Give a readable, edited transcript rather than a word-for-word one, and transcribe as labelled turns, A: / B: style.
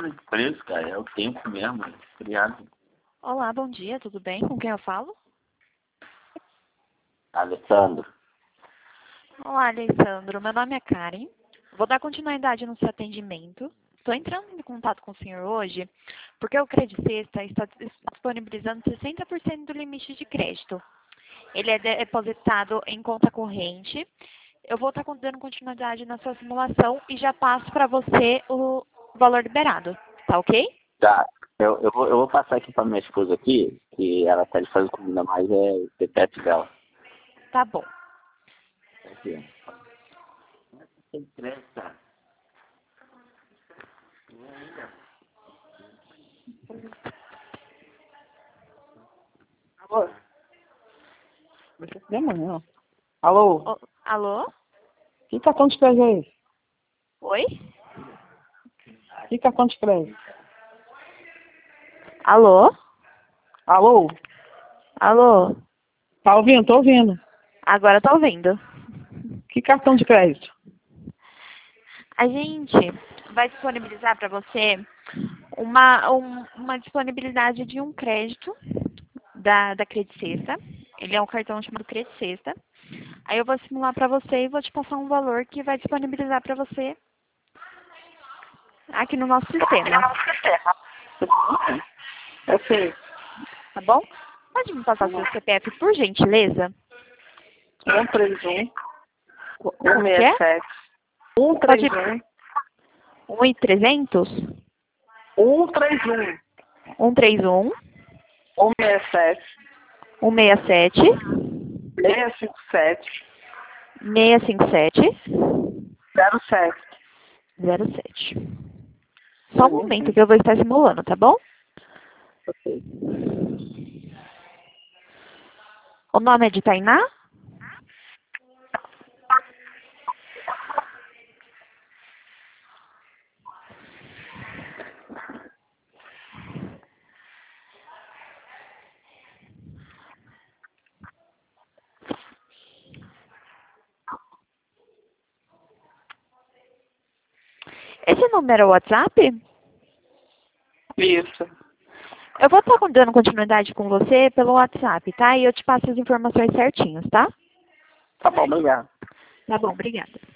A: nada de preço, cara. É o tempo mesmo, é feriado.
B: Olá, bom dia, tudo bem? Com quem eu falo?
A: Alessandro.
B: Olá, Alessandro. Meu nome é Karen. Vou dar continuidade no seu atendimento. Estou entrando em contato com o senhor hoje porque o Credit Sexta está disponibilizando 60% do limite de crédito. Ele é depositado em conta corrente. Eu vou estar dando continuidade na sua simulação e já passo para você o valor liberado. Tá ok?
A: Tá. Eu vou passar aqui pra minha esposa aqui, que ela tá de fazer comida mais, é CPF dela.
B: Tá bom.
A: Aqui. Tem crédito, cara.
C: Alô? Demônio, não. Alô?
B: Alô?
C: Que cartão de crédito é esse?
B: Oi?
C: Que cartão de crédito?
B: Alô?
C: Alô?
B: Alô?
C: Tá ouvindo? Tô ouvindo.
B: Agora tá ouvindo.
C: Que cartão de crédito?
B: A gente vai disponibilizar para você uma disponibilidade de um crédito da Credit Sexta. Ele é um cartão chamado Credit Sexta. Aí eu vou simular para você e vou te passar um valor que vai disponibilizar para você aqui no nosso sistema.
C: Eu sei.
B: Tá bom? Pode me passar seu CPF, por gentileza?
C: 131
B: Como que é?
C: 167
B: Pode
C: 131
B: 1.300?
C: 131
B: 131
C: 167
B: 167
C: 657
B: 657
C: 07.
B: 07. Só um momento que eu vou estar simulando, tá bom?
C: Ok.
B: O nome é de Tainá? Esse número é o WhatsApp?
C: Isso.
B: Eu vou estar dando continuidade com você pelo WhatsApp, tá? E eu te passo as informações certinhas, tá?
C: Tá bom, obrigado.
B: Tá bom, obrigada.